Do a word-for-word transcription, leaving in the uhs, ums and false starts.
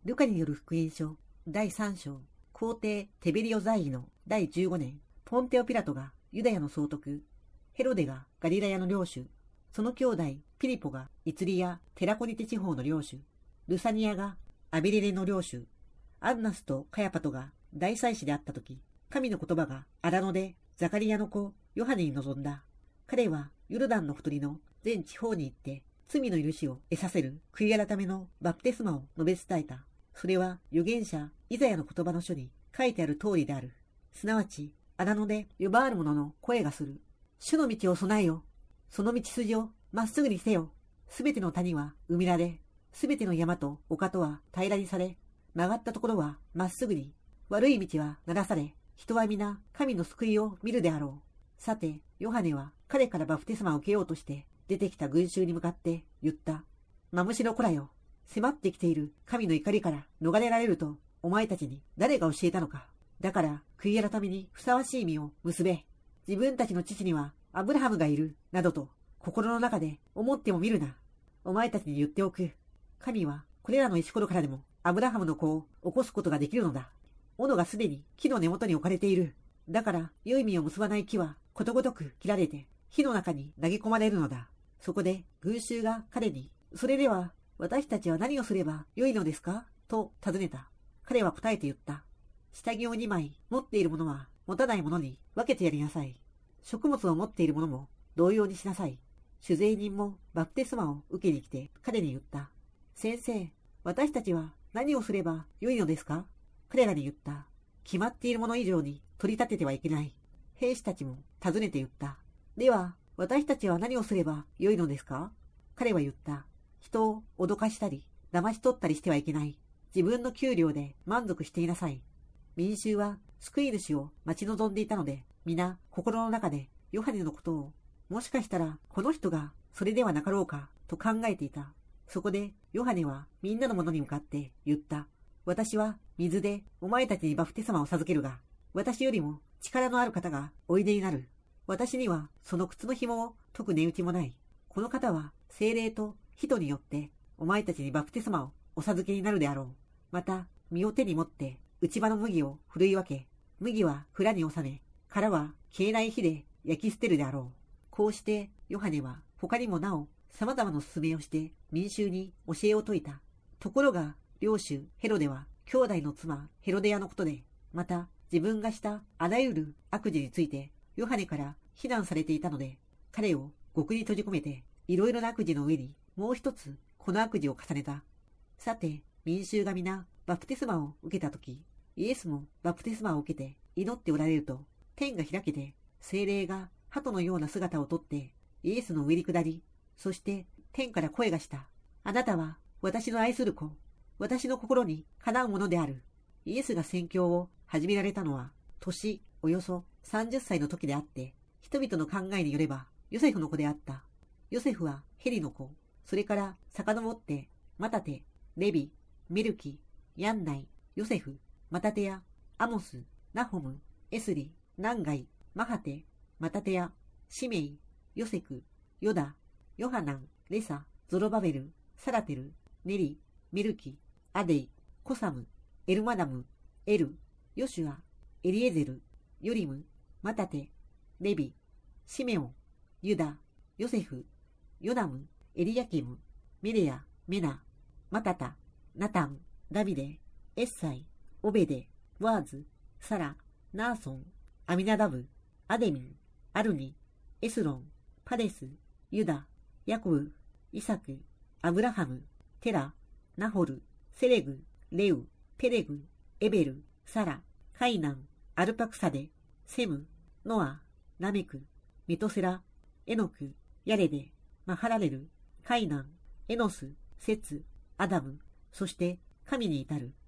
ルカによる福音書だいさん章、皇帝テベリオ在位のだいじゅうごねん、ポンテオピラトがユダヤの総督、ヘロデがガリラヤの領主、その兄弟ピリポがイツリア・テラコニテ地方の領主、ルサニアがアビレレの領主、アンナスとカヤパトが大祭司であったとき、神の言葉が荒野でザカリアの子ヨハネに臨んだ。彼はヨルダンのほとりの全地方に行って罪の許しを得させる悔い改めのバプテスマを述べ伝えた。それは預言者イザヤの言葉の書に書いてある通りである。すなわち荒野で呼ばわる者の声がする。主の道を備えよ。その道筋をまっすぐにせよ。すべての谷は埋められ、すべての山と丘とは平らにされ、曲がったところはまっすぐに、悪い道はならされ、人は皆神の救いを見るであろう。さて、ヨハネは彼からバプテスマを受けようとして出てきた群衆に向かって言った。マムシの子らよ。迫ってきている神の怒りから逃れられるとお前たちに誰が教えたのか。だから悔い改めにふさわしい実を結べ。自分たちの父にはアブラハムがいるなどと心の中で思ってもみるな。お前たちに言っておく。神はこれらの石ころからでもアブラハムの子を起こすことができるのだ。斧がすでに木の根元に置かれている。だから良い実を結ばない木はことごとく切られて火の中に投げ込まれるのだ。そこで群衆が彼に、それでは私たちは何をすれば良いのですかと尋ねた。彼は答えて言った。下着をにまい持っている者は持たない者に分けてやりなさい。食物を持っている者も同様にしなさい。酒税人もバプテスマを受けに来て彼に言った。先生、私たちは何をすれば良いのですか？彼らに言った。決まっているもの以上に取り立ててはいけない。兵士たちも尋ねて言った。では、私たちは何をすれば良いのですか？彼は言った。人を脅かしたり、騙し取ったりしてはいけない。自分の給料で満足していなさい。民衆は救い主を待ち望んでいたので、皆心の中でヨハネのことを、もしかしたらこの人がそれではなかろうかと考えていた。そこでヨハネはみんなの者に向かって言った。私は水でお前たちにバプテスマを授けるが、私よりも力のある方がおいでになる。私にはその靴の紐を解く値打ちもない。この方は聖霊と人によってお前たちにバプテスマをお授けになるであろう。また、実を手に持って内場の麦をふるい分け、麦は蔵に収め、殻は消えない火で焼き捨てるであろう。こうしてヨハネは他にもなお様々な勧めをして民衆に教えを説いた。ところが領主ヘロデは兄弟の妻ヘロデアのことで、また自分がしたあらゆる悪事についてヨハネから非難されていたので、彼を獄に閉じ込めていろいろな悪事の上にもう一つこの悪事を重ねた。さて民衆が皆バプテスマを受けたとき、イエスもバプテスマを受けて祈っておられると、天が開けて聖霊が鳩のような姿をとってイエスの上に下り、そして天から声がした。あなたは私の愛する子、私の心にかなうものである。イエスが宣教を始められたのは年およそさんじゅっさいの時であって、人々の考えによればヨセフの子であった。ヨセフはヘリの子、それから遡ってマタテ、レビ、メルキ、ヤンナイ、ヨセフ、マタテヤ、アモス、ナホム、エスリ、ナンガイ、マハテ、マタテヤ、シメイ、ヨセク、ヨダ、ヨハナン、レサ、ゾロバベル、サラテル、ネリ、メルキ、アデイ、コサム、エルマダム、エル、ヨシュア、エリエゼル、ヨリム、マタテ、レビ、シメオン、ユダ、ヨセフ、ヨナム、エリヤキム、メレヤ、メナ、マタタ、ナタン、ダビデ、エッサイ、オベデ、ワーズ、サラ、ナーソン、アミナダブ、アデミン、アルニ、エスロン、パレス、ユダ、ヤコブ、イサク、アブラハム、テラ、ナホル、セレグ、レウ、ペレグ、エベル、サラ、カイナン、アルパクサデ、セム、ノア、ラメク、メトセラ、エノク、ヤレデ、マハラレル、カイナン、エノス、セツ、アダム、そして神に至る。